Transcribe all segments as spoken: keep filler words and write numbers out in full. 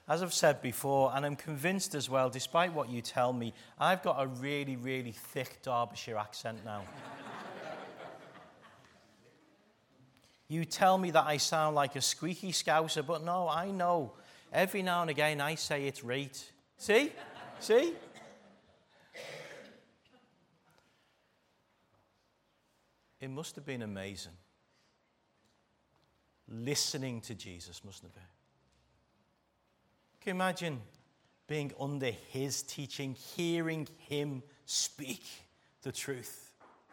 as I've said before, and I'm convinced as well, despite what you tell me, I've got a really, really thick Derbyshire accent now. You tell me that I sound like a squeaky Scouser, but no, I know. Every now and again I say it's right. See? See? It must have been amazing. Listening to Jesus, mustn't it be? Can you imagine being under his teaching, hearing him speak the truth?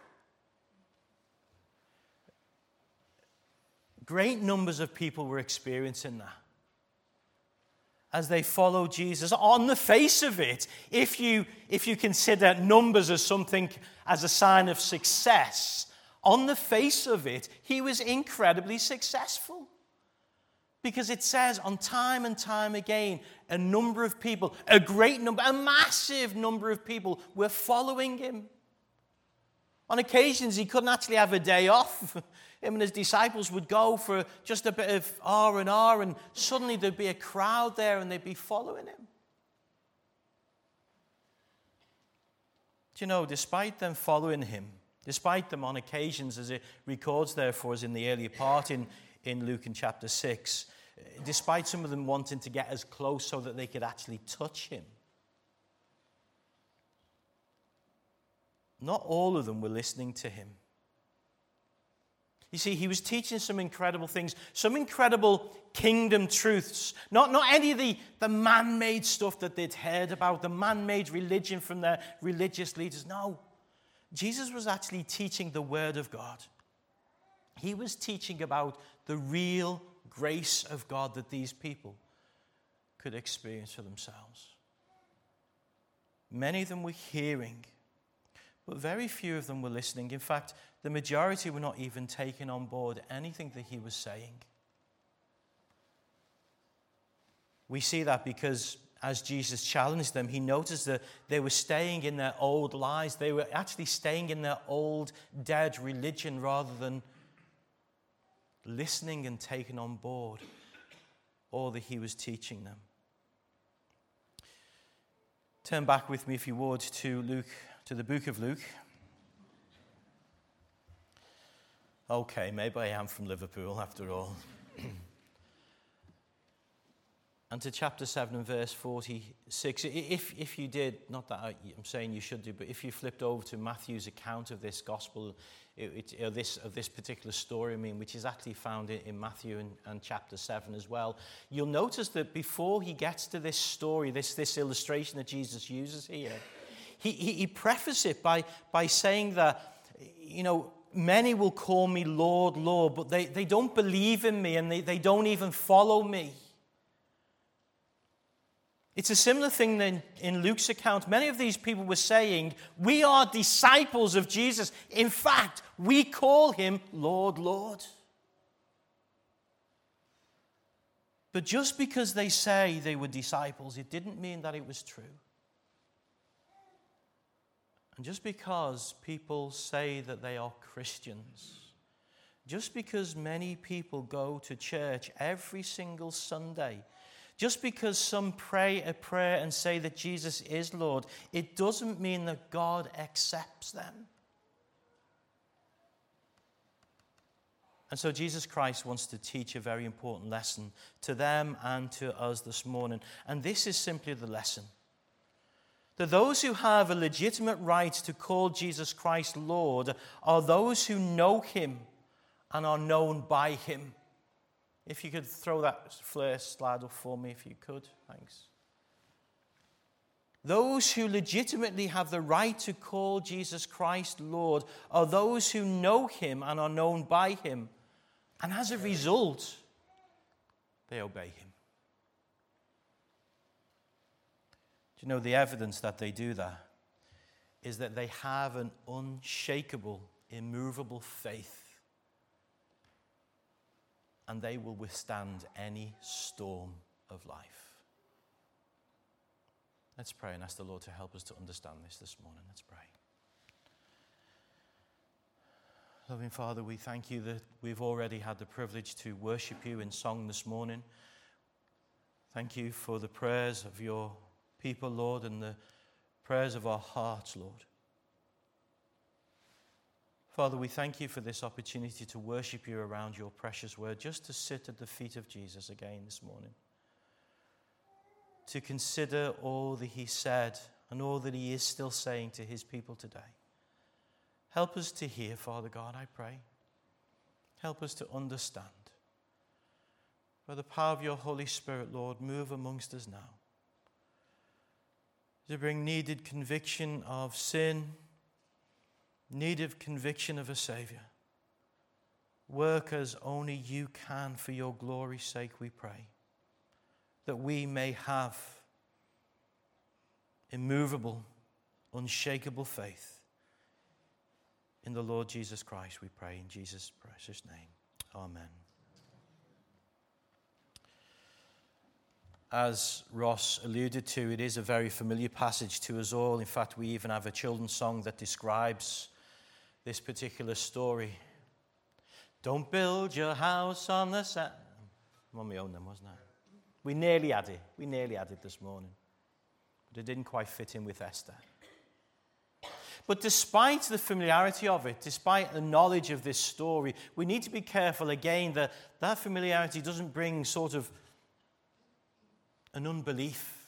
Great numbers of people were experiencing that as they follow Jesus. On the face of it, if you, if you consider numbers as something, as a sign of success, on the face of it, he was incredibly successful. Because it says on time and time again, a number of people, a great number, a massive number of people were following him. On occasions, he couldn't actually have a day off. Him and his disciples would go for just a bit of R and R, and suddenly there'd be a crowd there and they'd be following him. Do you know, despite them following him, despite them on occasions, as it records there for us in the earlier part in, in Luke in chapter six, despite some of them wanting to get as close so that they could actually touch him, not all of them were listening to him. You see, he was teaching some incredible things, some incredible kingdom truths. Not, not any of the, the man-made stuff that they'd heard about, the man-made religion from their religious leaders. No, Jesus was actually teaching the Word of God. He was teaching about the real grace of God that these people could experience for themselves. Many of them were hearing, but very few of them were listening. In fact, the majority were not even taking on board anything that he was saying. We see that because as Jesus challenged them, he noticed that they were staying in their old lies. They were actually staying in their old, dead religion rather than listening and taking on board all that he was teaching them. Turn back with me, if you would, to Luke, to the book of Luke. Okay, maybe I am from Liverpool after all. And to chapter seven and verse forty-six. If, if you did, not that I, I'm saying you should do, but if you flipped over to Matthew's account of this gospel, it, it, this, of this particular story, I mean, which is actually found in, in Matthew and, and chapter seven as well, you'll notice that before he gets to this story, this, this illustration that Jesus uses here, he, he, he prefaces it by, by saying that, you know, many will call me Lord, Lord, but they, they don't believe in me and they, they don't even follow me. It's a similar thing in, in Luke's account. Many of these people were saying, we are disciples of Jesus. In fact, we call him Lord, Lord. But just because they say they were disciples, it didn't mean that it was true. And just because people say that they are Christians, just because many people go to church every single Sunday, just because some pray a prayer and say that Jesus is Lord, it doesn't mean that God accepts them. And so Jesus Christ wants to teach a very important lesson to them and to us this morning. And this is simply the lesson. That those who have a legitimate right to call Jesus Christ Lord are those who know him and are known by him. If you could throw that first slide up for me, if you could. Thanks. Those who legitimately have the right to call Jesus Christ Lord are those who know him and are known by him. And as a result, they obey him. Do you know the evidence that they do that is that they have an unshakable, immovable faith. And they will withstand any storm of life. Let's pray and ask the Lord to help us to understand this this morning. Let's pray. Loving Father, we thank you that we've already had the privilege to worship you in song this morning. Thank you for the prayers of your people, Lord, and the prayers of our hearts, Lord. Father, we thank you for this opportunity to worship you around your precious word, just to sit at the feet of Jesus again this morning, to consider all that he said and all that he is still saying to his people today. Help us to hear, Father God, I pray. Help us to understand. By the power of your Holy Spirit, Lord, move amongst us now, to bring needed conviction of sin, needed conviction of a Savior. Work as only you can for your glory's sake, we pray, that we may have immovable, unshakable faith in the Lord Jesus Christ, we pray in Jesus' precious name. Amen. As Ross alluded to, it is a very familiar passage to us all. In fact, we even have a children's song that describes this particular story. Don't build your house on the sand. I'm on my own then, wasn't I? We nearly had it. We nearly had it this morning. But it didn't quite fit in with Esther. But despite the familiarity of it, despite the knowledge of this story, we need to be careful again that that familiarity doesn't bring sort of an unbelief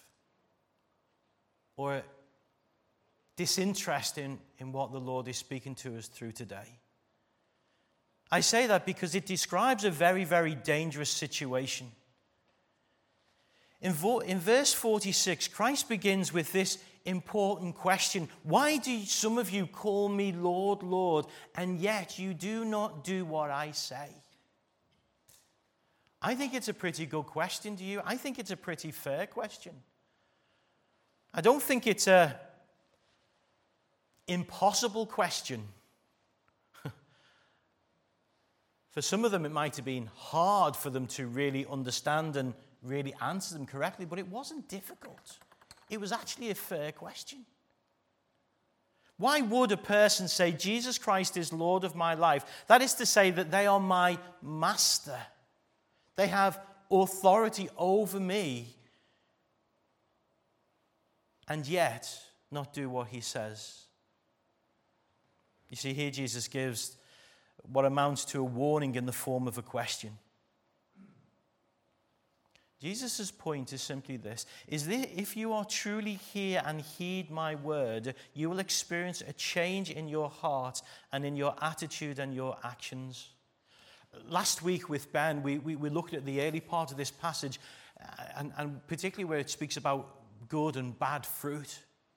or disinterest in, in what the Lord is speaking to us through today. I say that because it describes a very, very dangerous situation. In, vo- in verse forty-six, Christ begins with this important question. Why do some of you call me Lord, Lord, and yet you do not do what I say? I think it's a pretty good question to you. I think it's a pretty fair question. I don't think it's a impossible question. For some of them, it might have been hard for them to really understand and really answer them correctly, but it wasn't difficult. It was actually a fair question. Why would a person say, Jesus Christ is Lord of my life? That is to say that they are my master. They have authority over me, and yet not do what he says. You see, here Jesus gives what amounts to a warning in the form of a question. Jesus' point is simply this, is that if you are truly here and heed my word, you will experience a change in your heart and in your attitude and your actions. Last week with Ben, we, we, we looked at the early part of this passage, and, and particularly where it speaks about good and bad fruit.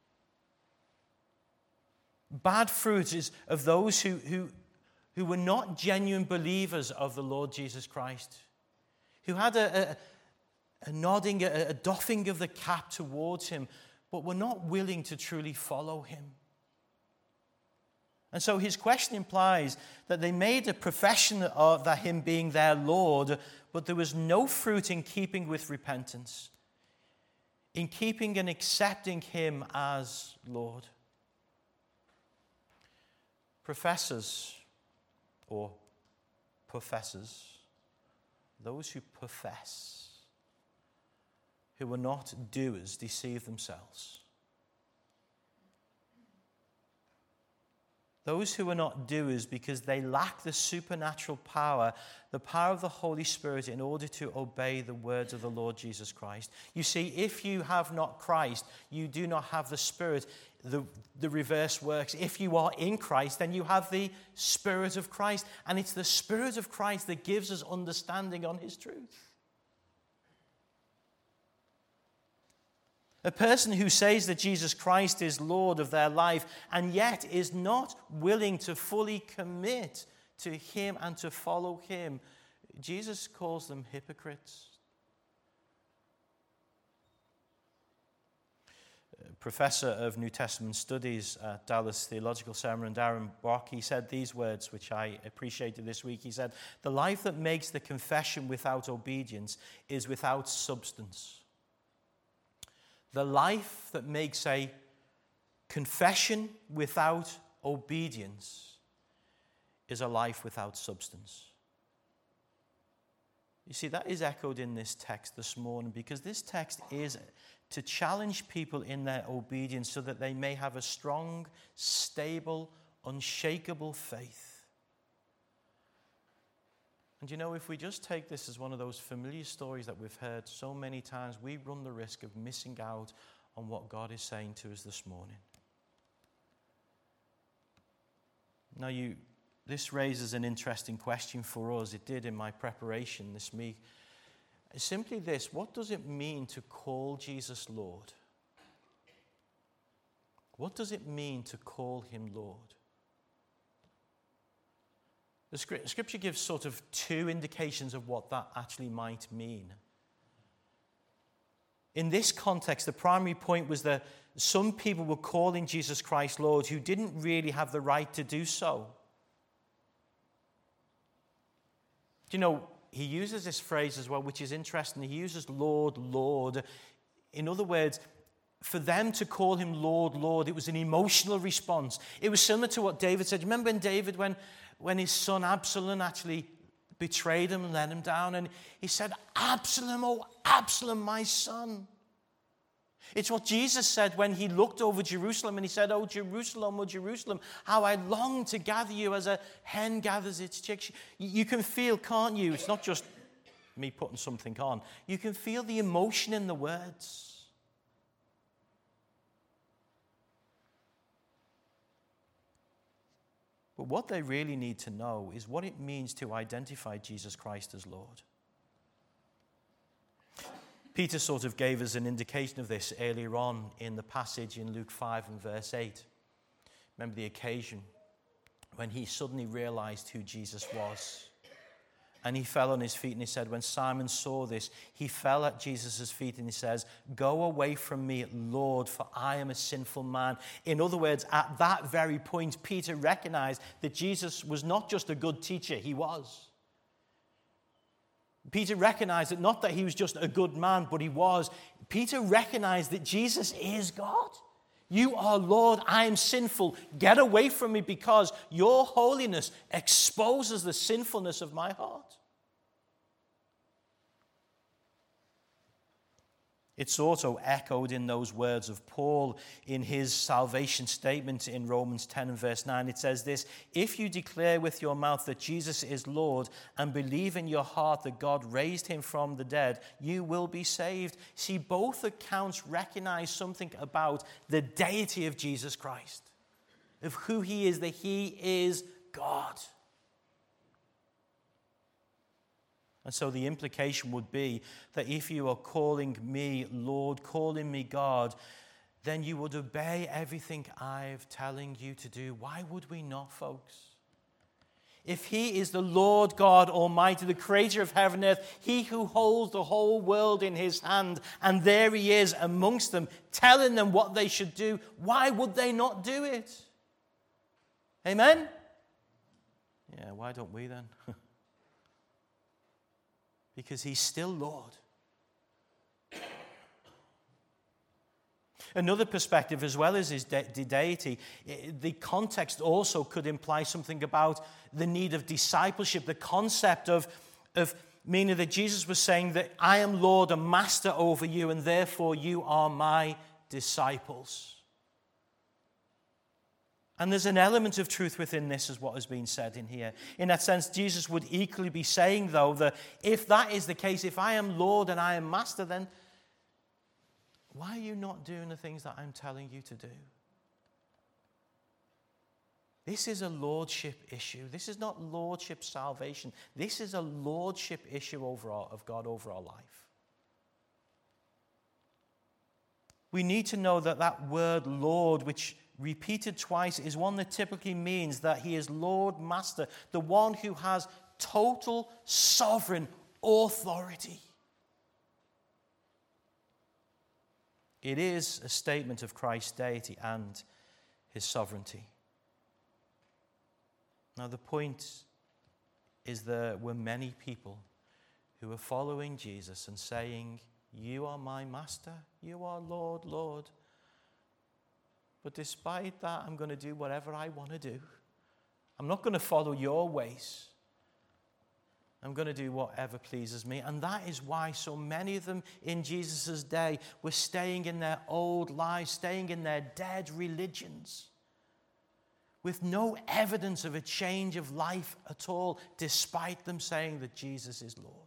Bad fruit is of those who, who, who were not genuine believers of the Lord Jesus Christ, who had a, a, a nodding, a, a doffing of the cap towards him, but were not willing to truly follow him. And so his question implies that they made a profession of that him being their Lord, but there was no fruit in keeping with repentance, in keeping and accepting him as Lord. Professors, or professors, those who profess, who are not doers, deceive themselves. Those who are not doers because they lack the supernatural power, the power of the Holy Spirit in order to obey the words of the Lord Jesus Christ. You see, if you have not Christ, you do not have the Spirit. The, the reverse works. If you are in Christ, then you have the Spirit of Christ. And it's the Spirit of Christ that gives us understanding on his truth. A person who says that Jesus Christ is Lord of their life and yet is not willing to fully commit to him and to follow him, Jesus calls them hypocrites. A professor of New Testament studies at Dallas Theological Seminary, Darren Brock, he said these words, which I appreciated this week. He said, "The life that makes the confession without obedience is without substance. The life that makes a confession without obedience is a life without substance." You see, that is echoed in this text this morning, because this text is to challenge people in their obedience so that they may have a strong, stable, unshakable faith. And you know, if we just take this as one of those familiar stories that we've heard so many times, we run the risk of missing out on what God is saying to us this morning. Now, you, this raises an interesting question for us. It did in my preparation this week. It's simply this: what does it mean to call Jesus Lord? What does it mean to call him Lord? The scripture gives sort of two indications of what that actually might mean. In this context, the primary point was that some people were calling Jesus Christ Lord who didn't really have the right to do so. Do you know, he uses this phrase as well, which is interesting. He uses Lord, Lord. In other words, for them to call him Lord, Lord, it was an emotional response. It was similar to what David said. Remember when David, when, when his son Absalom actually betrayed him and let him down, and he said, Absalom, oh Absalom, my son. It's what Jesus said when he looked over Jerusalem and he said, oh Jerusalem, oh Jerusalem, how I long to gather you as a hen gathers its chicks. You can feel, can't you? It's not just me putting something on. You can feel the emotion in the words. But what they really need to know is what it means to identify Jesus Christ as Lord. Peter sort of gave us an indication of this earlier on in the passage in Luke five and verse eight. Remember the occasion when he suddenly realized who Jesus was. And he fell on his feet and he said, when Simon saw this, he fell at Jesus' feet and he says, go away from me, Lord, for I am a sinful man. In other words, at that very point, Peter recognized that Jesus was not just a good teacher, he was. Peter recognized that not that he was just a good man, but he was. Peter recognized that Jesus is God. You are Lord, I am sinful. Get away from me because your holiness exposes the sinfulness of my heart. It's also echoed in those words of Paul in his salvation statement in Romans ten and verse nine. It says this: if you declare with your mouth that Jesus is Lord and believe in your heart that God raised him from the dead, you will be saved. See, both accounts recognize something about the deity of Jesus Christ, of who he is, that he is God. And so the implication would be that if you are calling me Lord, calling me God, then you would obey everything I'm telling you to do. Why would we not, folks? If he is the Lord God Almighty, the creator of heaven and earth, he who holds the whole world in his hand, and there he is amongst them, telling them what they should do, why would they not do it? Amen? Yeah, why don't we then? Because he's still Lord. Another perspective, as well as his de- deity, the context also could imply something about the need of discipleship, the concept of, of meaning that Jesus was saying that I am Lord and master over you, and therefore you are my disciples. And there's an element of truth within this, as what has been said in here. In that sense, Jesus would equally be saying, though, that if that is the case, if I am Lord and I am Master, then why are you not doing the things that I'm telling you to do? This is a lordship issue. This is not lordship salvation. This is a lordship issue over our, of God over our life. We need to know that that word Lord, which repeated twice, is one that typically means that he is Lord, Master, the one who has total sovereign authority. It is a statement of Christ's deity and his sovereignty. Now, the point is there were many people who were following Jesus and saying, you are my Master, you are Lord, Lord. But despite that, I'm going to do whatever I want to do. I'm not going to follow your ways. I'm going to do whatever pleases me. And that is why so many of them in Jesus' day were staying in their old lives, staying in their dead religions, with no evidence of a change of life at all, despite them saying that Jesus is Lord.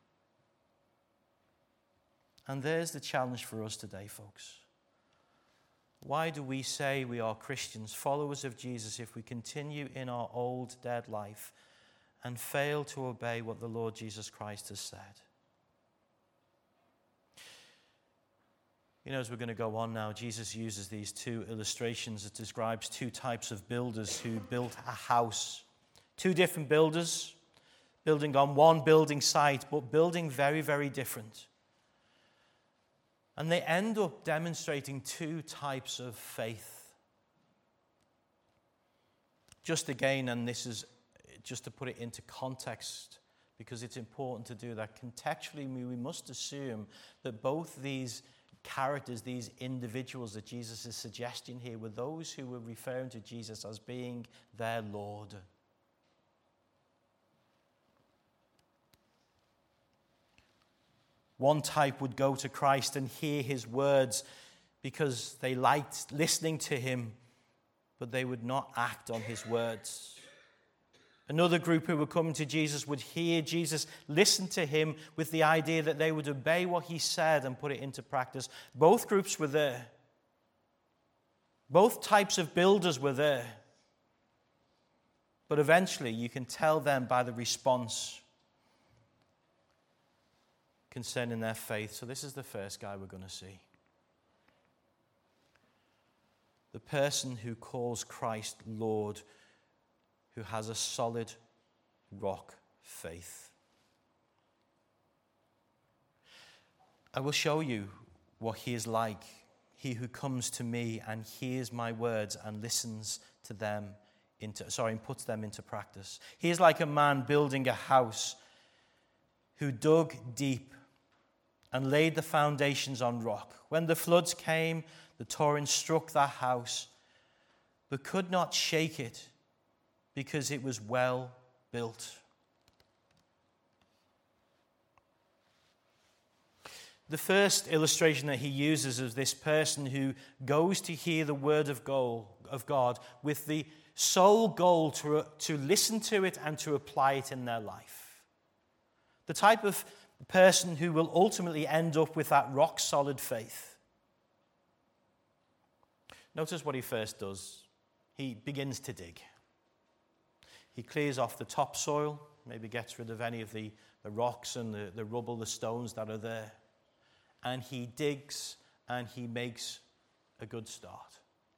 And there's the challenge for us today, folks. Why do we say we are Christians, followers of Jesus, if we continue in our old dead life and fail to obey what the Lord Jesus Christ has said? You know, as we're going to go on now, Jesus uses these two illustrations that describes two types of builders who built a house. Two different builders, building on one building site, but building very, very different. And they end up demonstrating two types of faith. Just again, and this is just to put it into context, because it's important to do that. Contextually, we must assume that both these characters, these individuals that Jesus is suggesting here, were those who were referring to Jesus as being their Lord. One type would go to Christ and hear his words because they liked listening to him, but they would not act on his words. Another group who were coming to Jesus would hear Jesus, listen to him with the idea that they would obey what he said and put it into practice. Both groups were there. Both types of builders were there. But eventually you can tell them by the response concerning their faith. So this is the first guy we're going to see. The person who calls Christ Lord, who has a solid rock faith. I will show you what he is like, he who comes to me and hears my words and listens to them into, sorry, and puts them into practice. He is like a man building a house who dug deep and laid the foundations on rock. When the floods came, the torrent struck that house, but could not shake it because it was well built. The first illustration that he uses is this person who goes to hear the word of God with the sole goal to, to listen to it and to apply it in their life. The type of person who will ultimately end up with that rock-solid faith. Notice what he first does. He begins to dig. He clears off the topsoil, maybe gets rid of any of the, the rocks and the, the rubble, the stones that are there. And he digs and he makes a good start.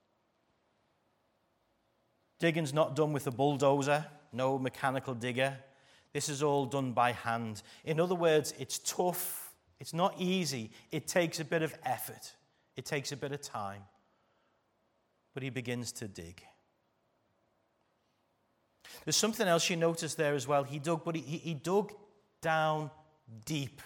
Digging's not done with a bulldozer, no mechanical digger. This is all done by hand. In other words, it's tough. It's not easy. It takes a bit of effort. It takes a bit of time. But he begins to dig. There's something else you notice there as well. He dug, but he, he dug down deep.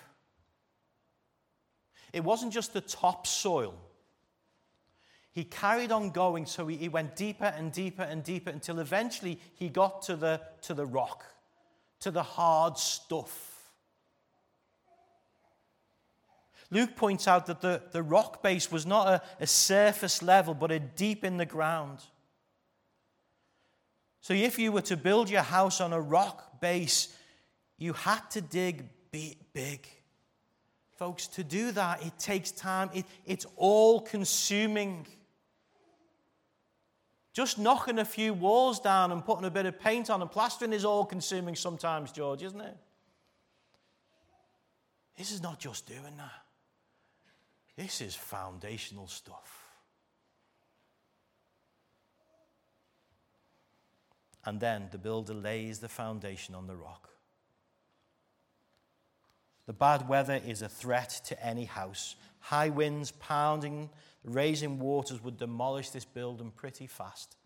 It wasn't just the topsoil. He carried on going, so he, he went deeper and deeper and deeper until eventually he got to the, to the rock, to the hard stuff. Luke points out that the, the rock base was not a, a surface level, but a deep in the ground. So if you were to build your house on a rock base, you had to dig big. Folks, to do that, it takes time. It, it's all-consuming. Just knocking a few walls down and putting a bit of paint on and plastering is all-consuming sometimes, George, isn't it? This is not just doing that. This is foundational stuff. And then the builder lays the foundation on the rock. The bad weather is a threat to any house. High winds, pounding, raising waters would demolish this building pretty fast.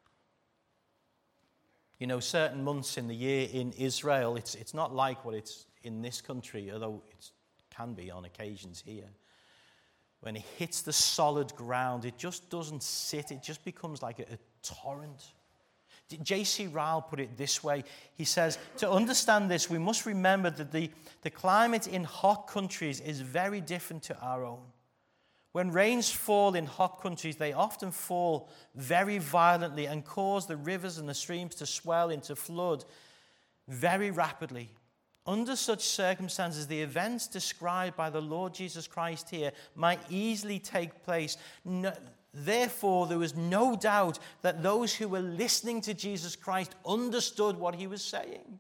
You know, certain months in the year in Israel, it's, it's not like what it's in this country, although it can be on occasions here. When it hits the solid ground, it just doesn't sit. It just becomes like a, a torrent. J C Ryle put it this way. He says, to understand this, we must remember that the, the climate in hot countries is very different to our own. When rains fall in hot countries, they often fall very violently and cause the rivers and the streams to swell into flood very rapidly. Under such circumstances, the events described by the Lord Jesus Christ here might easily take place. No, therefore, there was no doubt that those who were listening to Jesus Christ understood what he was saying.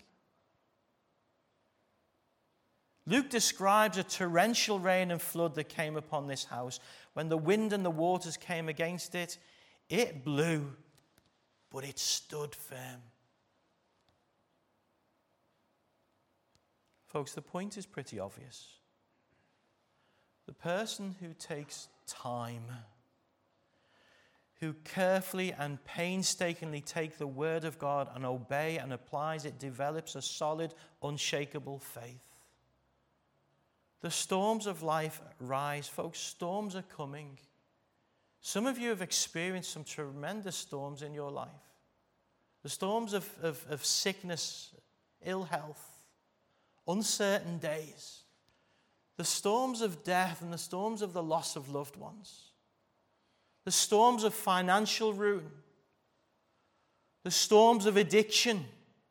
Luke describes a torrential rain and flood that came upon this house. When the wind and the waters came against it, it blew, but it stood firm. Folks, the point is pretty obvious. The person who takes time, who carefully and painstakingly take the word of God and obey and applies it, develops a solid, unshakable faith. The storms of life rise. Folks, storms are coming. Some of you have experienced some tremendous storms in your life. The storms of, of, of sickness, ill health, uncertain days. The storms of death and the storms of the loss of loved ones. The storms of financial ruin. The storms of addiction.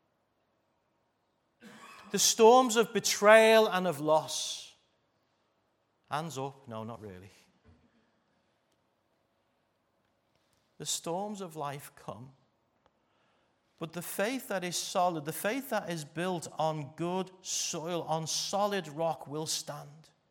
The storms of betrayal and of loss. Hands up. No, not really. The storms of life come. But the faith that is solid, the faith that is built on good soil, on solid rock, will stand.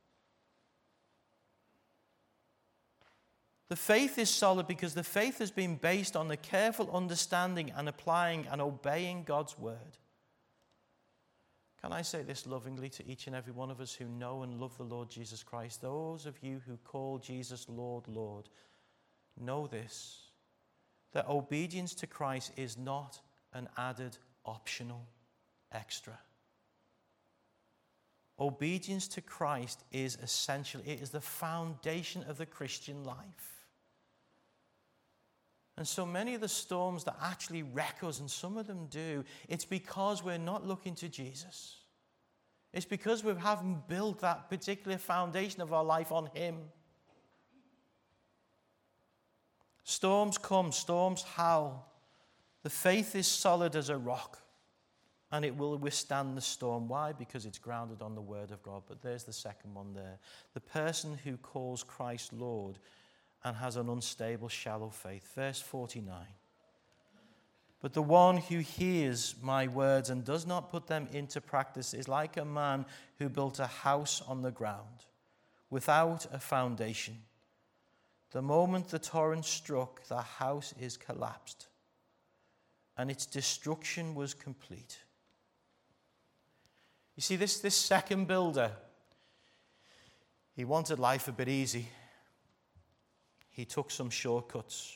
The faith is solid because the faith has been based on the careful understanding and applying and obeying God's word. Can I say this lovingly to each and every one of us who know and love the Lord Jesus Christ? Those of you who call Jesus Lord, Lord, know this, that obedience to Christ is not an added optional extra. Obedience to Christ is essential. It is the foundation of the Christian life. And so many of the storms that actually wreck us, and some of them do, it's because we're not looking to Jesus. It's because we haven't built that particular foundation of our life on him. Storms come, storms howl. The faith is solid as a rock, and it will withstand the storm. Why? Because it's grounded on the word of God. But there's the second one there. The person who calls Christ Lord and has an unstable, shallow faith. Verse forty-nine. But the one who hears my words and does not put them into practice is like a man who built a house on the ground without a foundation. The moment the torrent struck, the house is collapsed, and its destruction was complete. You see, this, this second builder, he wanted life a bit easy. He took some shortcuts.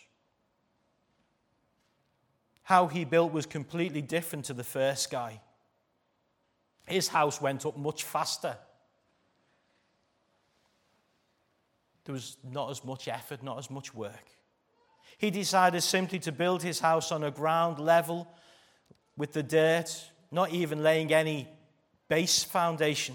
How he built was completely different to the first guy. His house went up much faster. There was not as much effort, not as much work. He decided simply to build his house on a ground level with the dirt, not even laying any base foundation.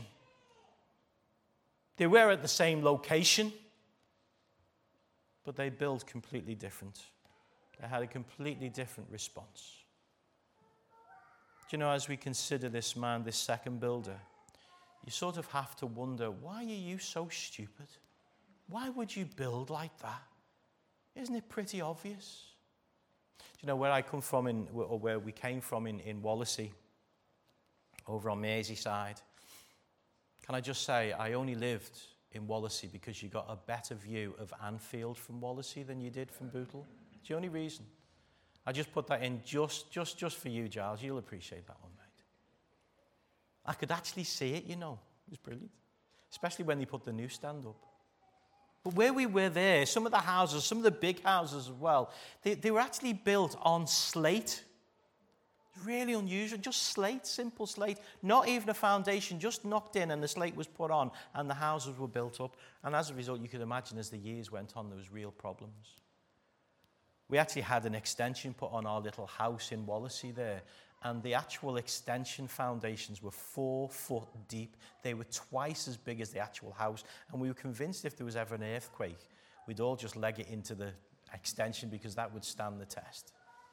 They were at the same location, but they built completely different. They had a completely different response. Do you know, as we consider this man, this second builder, you sort of have to wonder, why are you so stupid? Why would you build like that? Isn't it pretty obvious? Do you know where I come from, in, or where we came from in, in Wallasey, over on Merseyside? Can I just say, I only lived in Wallasey because you got a better view of Anfield from Wallasey than you did from Bootle. It's the only reason. I just put that in just, just, just for you, Giles. You'll appreciate that one, mate. I could actually see it, you know. It was brilliant. Especially when they put the newsstand up. But where we were there, some of the houses, some of the big houses as well, they, they were actually built on slate. Really unusual. Just slate, simple slate. Not even a foundation, just knocked in and the slate was put on and the houses were built up. And as a result, you could imagine as the years went on, there was real problems. We actually had an extension put on our little house in Wallasey there, and the actual extension foundations were four foot deep. They were twice as big as the actual house, and we were convinced if there was ever an earthquake, we'd all just leg it into the extension because that would stand the test.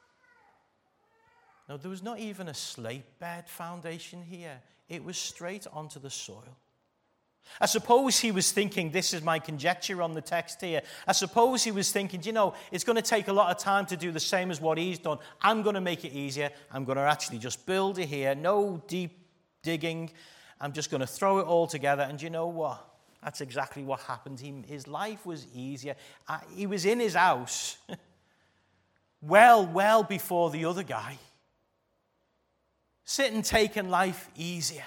No, there was not even a slate bed foundation here. It was straight onto the soil. I suppose he was thinking, this is my conjecture on the text here, I suppose he was thinking, you know, it's going to take a lot of time to do the same as what he's done. I'm going to make it easier. I'm going to actually just build it here. No deep digging. I'm just going to throw it all together. And you know what? That's exactly what happened. He, his life was easier. Uh, he was in his house well, well before the other guy. Sitting, taking life easier.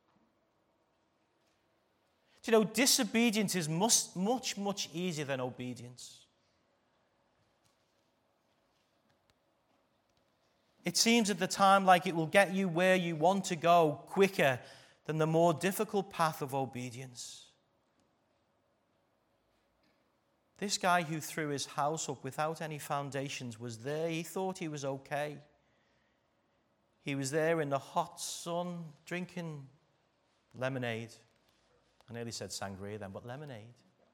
Do you know, disobedience is much, much, much easier than obedience. It seems at the time like it will get you where you want to go quicker than the more difficult path of obedience. This guy who threw his house up without any foundations was there. He thought he was okay. He was there in the hot sun drinking lemonade. I nearly said sangria then, but lemonade.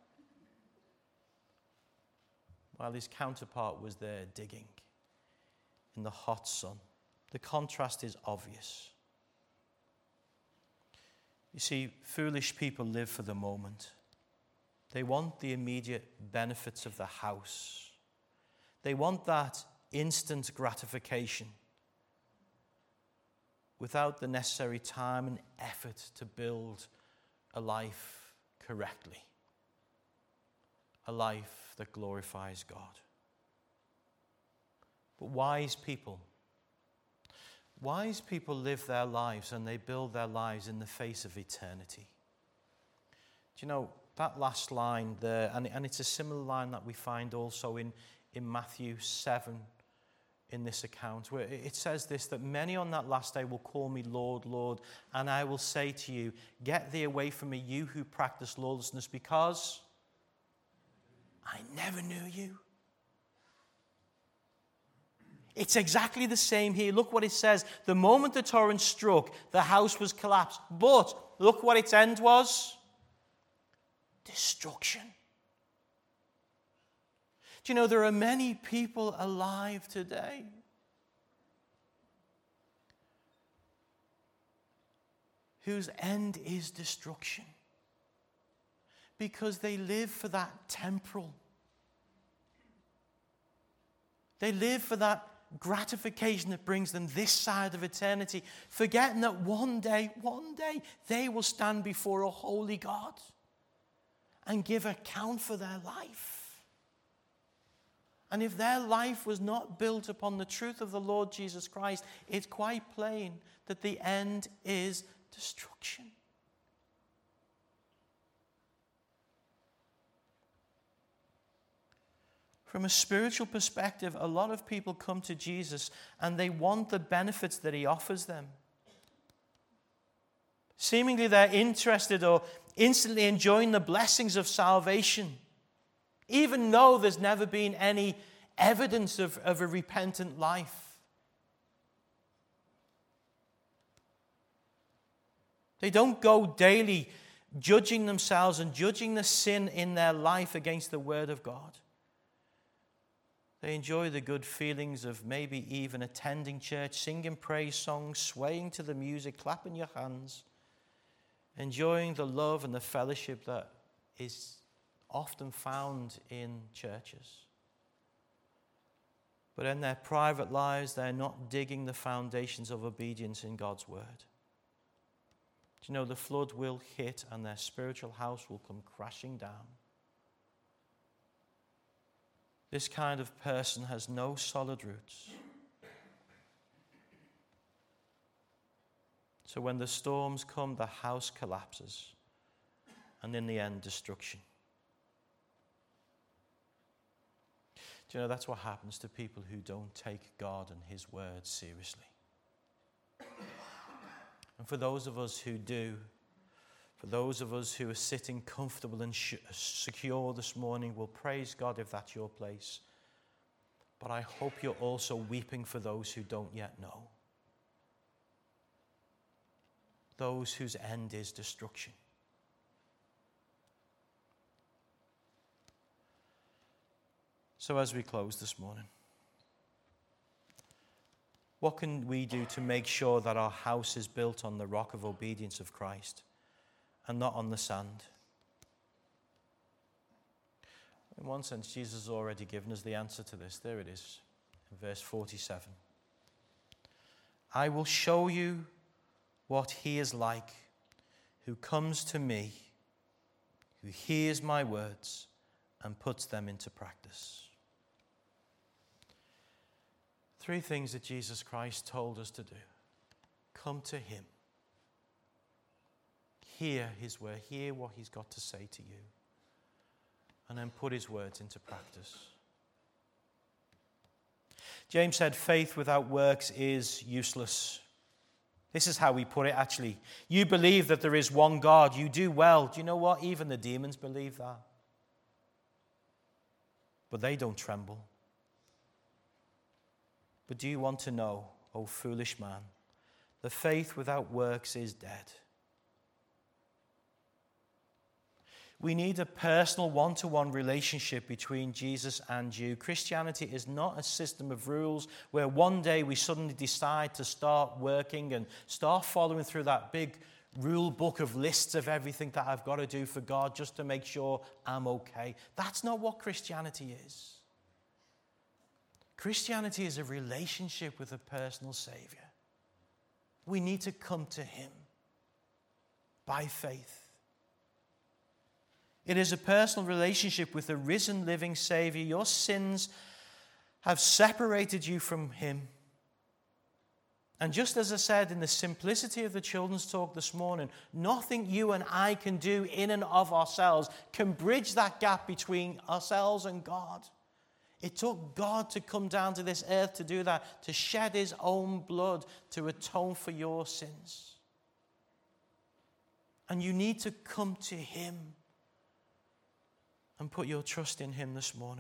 While his counterpart was there digging in the hot sun. The contrast is obvious. You see, foolish people live for the moment. They want the immediate benefits of the house. They want that instant gratification without the necessary time and effort to build a life correctly, a life that glorifies God. But wise people, wise people live their lives and they build their lives in the face of eternity. Do you know, that last line there, and, and it's a similar line that we find also in, in Matthew seven, in this account, where it says this, that many on that last day will call me Lord, Lord, and I will say to you, get thee away from me, you who practice lawlessness, because I never knew you. It's exactly the same here. Look what it says. The moment the torrent struck, the house was collapsed. But look what its end was. Destruction. Do you know, there are many people alive today whose end is destruction because they live for that temporal. They live for that gratification that brings them this side of eternity, forgetting that one day, one day, they will stand before a holy God and give account for their life. And if their life was not built upon the truth of the Lord Jesus Christ, it's quite plain that the end is destruction. From a spiritual perspective, a lot of people come to Jesus and they want the benefits that he offers them. Seemingly they're interested or instantly enjoying the blessings of salvation, even though there's never been any evidence of, of a repentant life. They don't go daily judging themselves and judging the sin in their life against the Word of God. They enjoy the good feelings of maybe even attending church, singing praise songs, swaying to the music, clapping your hands, enjoying the love and the fellowship that is often found in churches. But in their private lives, they're not digging the foundations of obedience in God's word. Do you know, the flood will hit and their spiritual house will come crashing down. This kind of person has no solid roots. So when the storms come, the house collapses, and in the end, destruction. Do you know, that's what happens to people who don't take God and his word seriously. And for those of us who do, for those of us who are sitting comfortable and sh- secure this morning, we'll praise God if that's your place. but I hope you're also weeping for those who don't yet know. Those whose end is destruction. So as we close this morning, what can we do to make sure that our house is built on the rock of obedience of Christ and not on the sand? In one sense, Jesus has already given us the answer to this. There it is, in verse forty-seven. I will show you what he is like who comes to me, who hears my words and puts them into practice. Three things that Jesus Christ told us to do. Come to him. Hear his word. Hear what he's got to say to you. And then put his words into practice. James said, faith without works is useless. This is how we put it, actually. You believe that there is one God. You do well. Do you know what? Even the demons believe that. But they don't tremble. But do you want to know, O foolish man, the faith without works is dead? We need a personal one-to-one relationship between Jesus and you. Christianity is not a system of rules where one day we suddenly decide to start working and start following through that big rule book of lists of everything that I've got to do for God just to make sure I'm okay. That's not what Christianity is. Christianity is a relationship with a personal Savior. We need to come to him by faith. It is a personal relationship with a risen, living Savior. Your sins have separated you from him. And just as I said in the simplicity of the children's talk this morning, nothing you and I can do in and of ourselves can bridge that gap between ourselves and God. It took God to come down to this earth to do that, to shed his own blood to atone for your sins. And you need to come to him and put your trust in him this morning.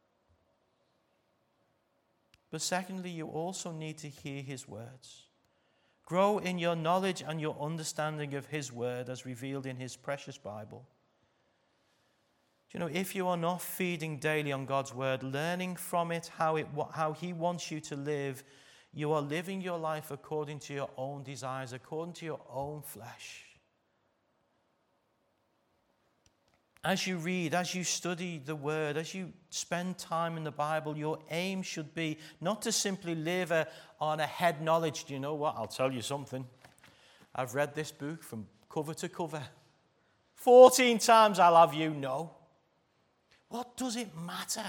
But secondly, you also need to hear his words. Grow in your knowledge and your understanding of his word as revealed in his precious Bible. You know, if you are not feeding daily on God's word, learning from it how it how he wants you to live, you are living your life according to your own desires, according to your own flesh. As you read, as you study the word, as you spend time in the Bible, your aim should be not to simply live a, on a head knowledge. Do you know what? I'll tell you something. I've read this book from cover to cover. Fourteen times I'll have you know. What does it matter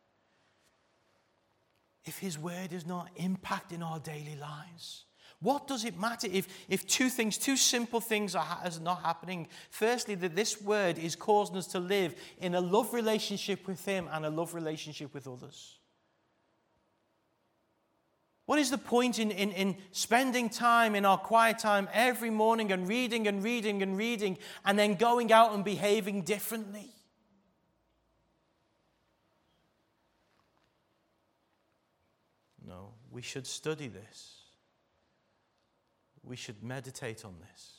if his word is not impacting our daily lives? What does it matter if, if two things, two simple things are, are not happening? Firstly, that this word is causing us to live in a love relationship with him and a love relationship with others. What is the point in, in, in spending time in our quiet time every morning and reading and reading and reading and then going out and behaving differently? No, we should study this. We should meditate on this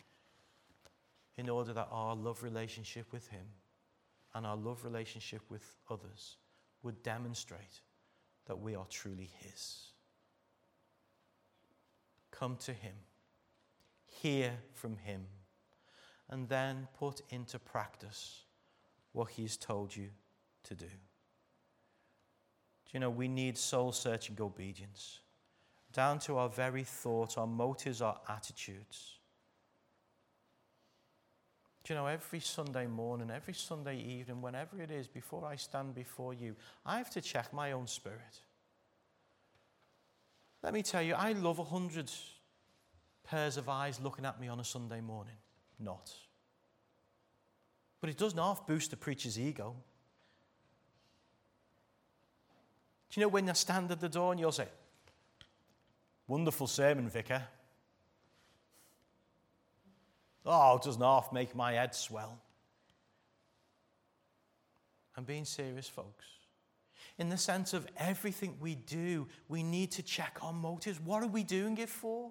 in order that our love relationship with him and our love relationship with others would demonstrate that we are truly his. Come to him, hear from him, and then put into practice what he's told you to do. Do you know, we need soul-searching obedience, down to our very thoughts, our motives, our attitudes. Do you know, every Sunday morning, every Sunday evening, whenever it is, before I stand before you, I have to check my own spirit. Let me tell you, I love a hundred pairs of eyes looking at me on a Sunday morning. Not. But it does not boost the preacher's ego. Do you know when I stand at the door and you'll say, wonderful sermon, Vicar. Oh, it does not make my head swell. I'm being serious, folks. in the sense of everything we do, we need to check our motives. What are we doing it for?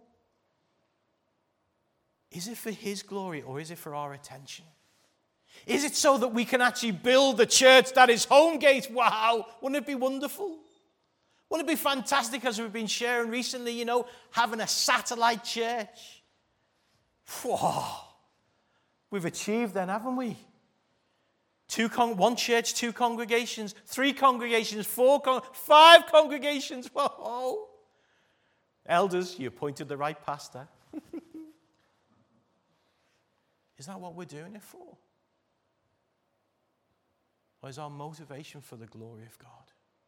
Is it for His glory or is it for our attention? Is it so that we can actually build a church that is home gate? Wow, wouldn't it be wonderful? Wouldn't it be fantastic, as we've been sharing recently, you know, having a satellite church? Whoa. We've achieved then, haven't we? Two con- one church, two congregations, three congregations, four, con- five congregations. Whoa. Elders, you appointed the right pastor. Is that what we're doing it for? Or is our motivation for the glory of God?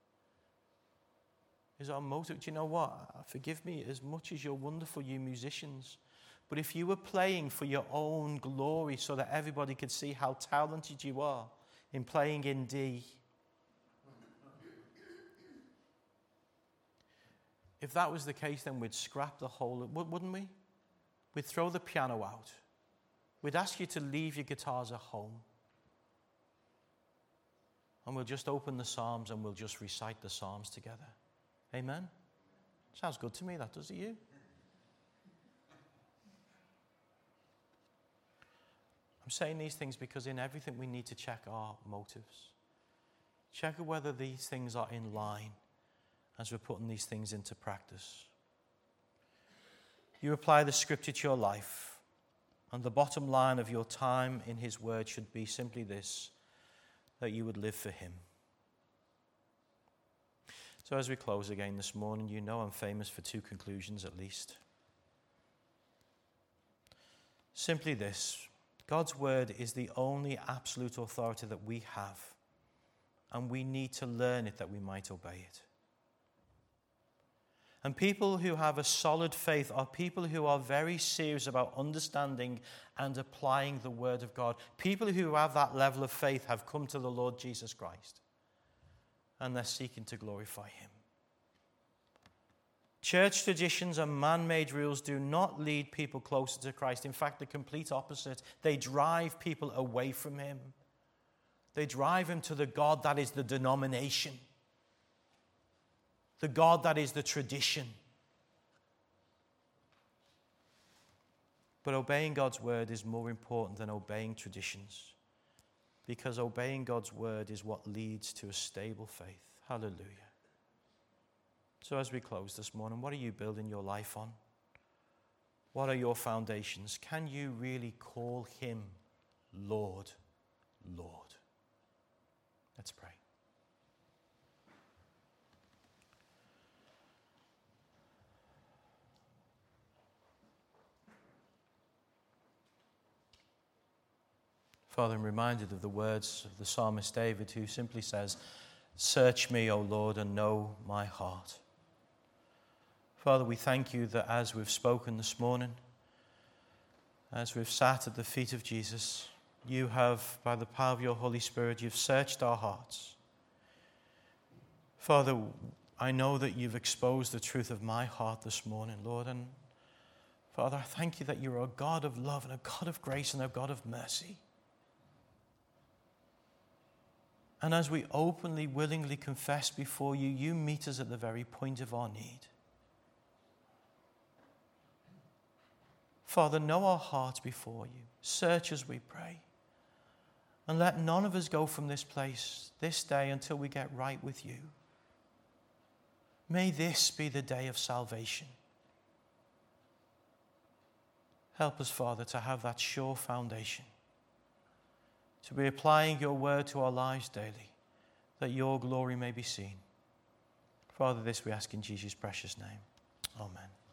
Is our motive, do you know what? Forgive me, as much as you're wonderful, you musicians, but if you were playing for your own glory so that everybody could see how talented you are in playing in D, if that was the case, then we'd scrap the whole, wouldn't we? We'd throw the piano out. We'd ask you to leave your guitars at home. And we'll just open the Psalms and we'll just recite the Psalms together. Amen? Sounds good to me, that does it you? I'm saying these things because in everything we need to check our motives. Check whether these things are in line as we're putting these things into practice. You apply the scripture to your life, and the bottom line of your time in His word should be simply this, that you would live for Him. So as we close again this morning, you know I'm famous for two conclusions at least. Simply this, God's word is the only absolute authority that we have, and we need to learn it that we might obey it. And people who have a solid faith are people who are very serious about understanding and applying the word of God. People who have that level of faith have come to the Lord Jesus Christ, and they're seeking to glorify Him. Church traditions and man-made rules do not lead people closer to Christ. In fact, the complete opposite. They drive people away from Him. They drive Him to the God that is the denomination, the God that is the tradition. But obeying God's word is more important than obeying traditions, because obeying God's word is what leads to a stable faith. Hallelujah. So as we close this morning, what are you building your life on? What are your foundations? Can you really call Him Lord, Lord? Let's pray. Father, I'm reminded of the words of the psalmist David, who simply says, "Search me, O Lord, and know my heart." Father, we thank you that as we've spoken this morning, as we've sat at the feet of Jesus, you have, by the power of your Holy Spirit, you've searched our hearts. Father, I know that you've exposed the truth of my heart this morning, Lord, and Father, I thank you that you're a God of love and a God of grace and a God of mercy. And as we openly, willingly confess before you, you meet us at the very point of our need. Father, know our hearts before you. Search us, we pray. And let none of us go from this place this day until we get right with you. May this be the day of salvation. Help us, Father, to have that sure foundation, to be applying your word to our lives daily, that your glory may be seen. Father, this we ask in Jesus' precious name. Amen.